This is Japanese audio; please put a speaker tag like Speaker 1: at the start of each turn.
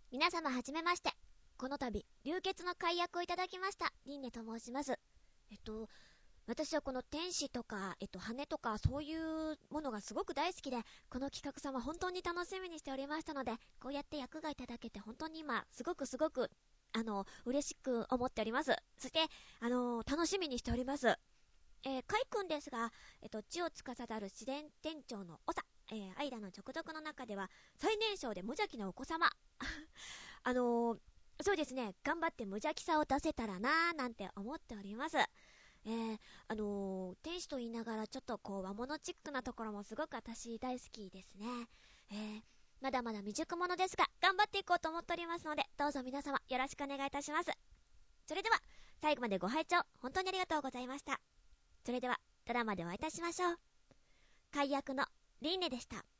Speaker 1: 皆様はじめまして。この度、流血の解約をいただきました、リンネと申します。私はこの天使とか、羽とか、そういうものがすごく大好きで、この企画様本当に楽しみにしておりましたので、こうやって役がいただけて本当に今、すごく、嬉しく思っております。そして、楽しみにしております。カイ君ですが、地を司る自然店長の長、アイラの直属の中では、最年少で無邪気なお子様。そうですね、頑張って無邪気さを出せたらなーなんて思っております。天使と言いながらちょっとこう和物チックなところもすごく私大好きですね。まだまだ未熟者ですが頑張っていこうと思っておりますので、どうぞ皆様よろしくお願いいたします。それでは最後までご拝聴本当にありがとうございました。それではドラマでお会いいたしましょう。解約のリンネでした。